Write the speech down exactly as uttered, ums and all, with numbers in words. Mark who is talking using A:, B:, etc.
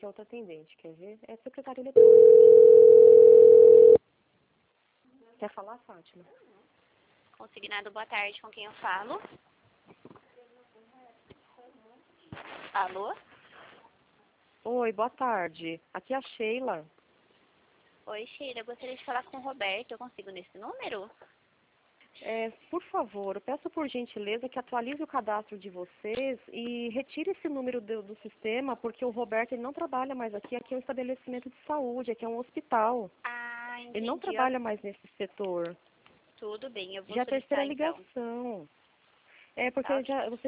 A: aqui é outra atendente, quer ver? É secretária eletrônica. Quer falar, Fátima?
B: Consignado, boa tarde, com quem eu falo? Alô?
A: Oi, boa tarde. Aqui é a Sheila.
B: Oi, Sheila, eu gostaria de falar com o Roberto, eu consigo nesse número?
A: É, por favor, eu peço por gentileza que atualize o cadastro de vocês e retire esse número do, do sistema, porque o Roberto ele não trabalha mais aqui. Aqui é um estabelecimento de saúde, aqui é um hospital.
B: Ah, entendi.
A: Ele não trabalha mais nesse setor.
B: Tudo bem, eu vou
A: Já é a terceira
B: solicitar então.
A: ligação. É, porque
B: Tá, ok.
A: já, você